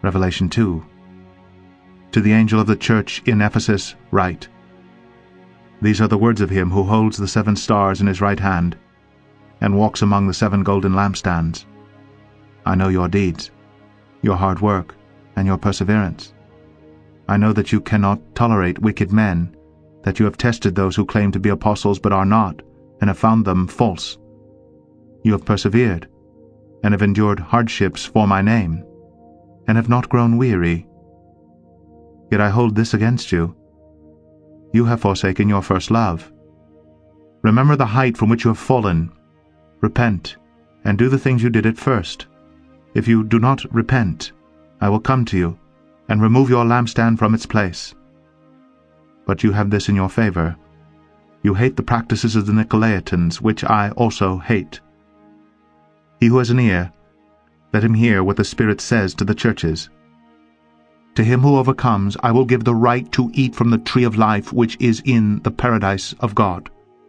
Revelation 2. To the angel of the church in Ephesus write, These are the words of him who holds the 7 stars in his right hand, and walks among the 7 golden lampstands. I know your deeds, your hard work, and your perseverance. I know that you cannot tolerate wicked men, that you have tested those who claim to be apostles but are not, and have found them false. You have persevered, and have endured hardships for my name, and have not grown weary. Yet I hold this against you. You have forsaken your first love. Remember the height from which you have fallen. Repent, and do the things you did at first. If you do not repent, I will come to you, and remove your lampstand from its place. But you have this in your favor. You hate the practices of the Nicolaitans, which I also hate. He who has an ear, let him hear what the Spirit says to the churches. To him who overcomes, I will give the right to eat from the tree of life which is in the paradise of God.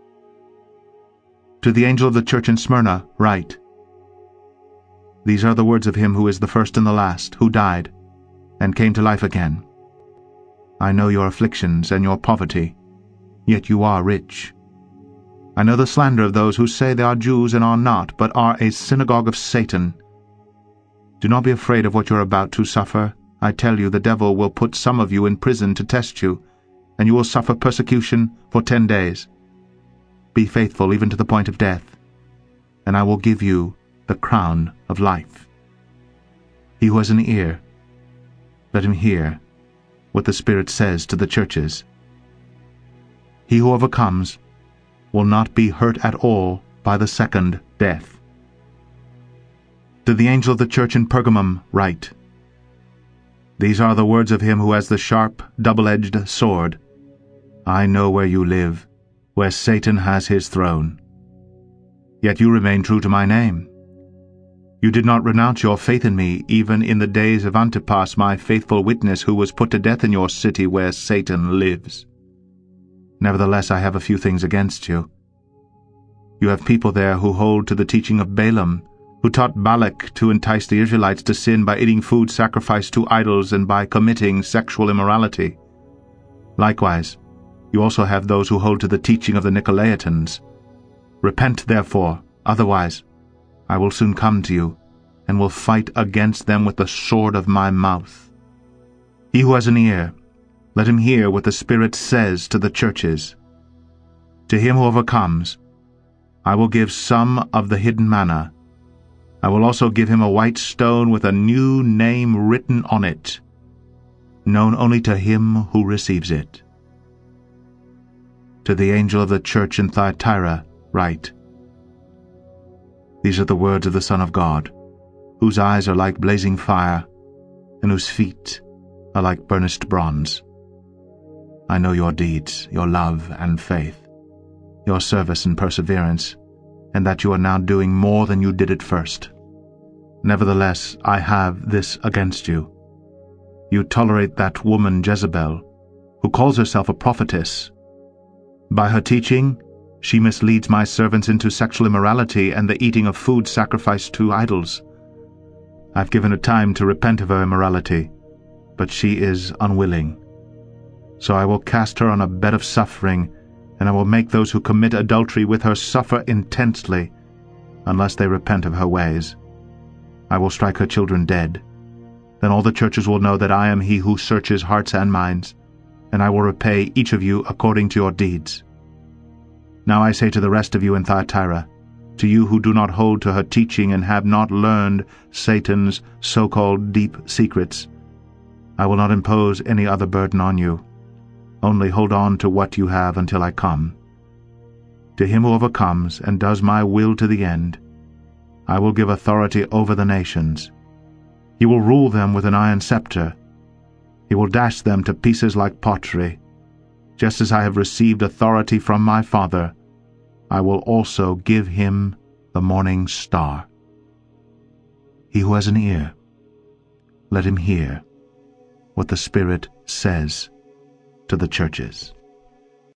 To the angel of the church in Smyrna write, These are the words of him who is the first and the last, who died, and came to life again. I know your afflictions and your poverty, yet you are rich. I know the slander of those who say they are Jews and are not, but are a synagogue of Satan. Do not be afraid of what you are about to suffer. I tell you, the devil will put some of you in prison to test you, and you will suffer persecution for 10 days. Be faithful even to the point of death, and I will give you the crown of life. He who has an ear, let him hear what the Spirit says to the churches. He who overcomes will not be hurt at all by the second death. To the angel of the church in Pergamum write, These are the words of him who has the sharp, double-edged sword. I know where you live, where Satan has his throne. Yet you remain true to my name. You did not renounce your faith in me, even in the days of Antipas, my faithful witness, who was put to death in your city where Satan lives. Nevertheless, I have a few things against you. You have people there who hold to the teaching of Balaam, who taught Balak to entice the Israelites to sin by eating food sacrificed to idols and by committing sexual immorality. Likewise, you also have those who hold to the teaching of the Nicolaitans. Repent, therefore, otherwise I will soon come to you, and will fight against them with the sword of my mouth. He who has an ear, let him hear what the Spirit says to the churches. To him who overcomes, I will give some of the hidden manna. I will also give him a white stone with a new name written on it, known only to him who receives it. To the angel of the church in Thyatira write, These are the words of the Son of God, whose eyes are like blazing fire, and whose feet are like burnished bronze. I know your deeds, your love and faith, your service and perseverance, and that you are now doing more than you did at first. Nevertheless, I have this against you. You tolerate that woman Jezebel, who calls herself a prophetess. By her teaching, she misleads my servants into sexual immorality and the eating of food sacrificed to idols. I've given her time to repent of her immorality, but she is unwilling. So I will cast her on a bed of suffering, and I will make those who commit adultery with her suffer intensely, unless they repent of her ways. I will strike her children dead. Then all the churches will know that I am he who searches hearts and minds, and I will repay each of you according to your deeds. Now I say to the rest of you in Thyatira, to you who do not hold to her teaching and have not learned Satan's so-called deep secrets, I will not impose any other burden on you. Only hold on to what you have until I come. To him who overcomes and does my will to the end, I will give authority over the nations. He will rule them with an iron scepter. He will dash them to pieces like pottery. Just as I have received authority from my Father, I will also give him the morning star. He who has an ear, let him hear what the Spirit says to the churches.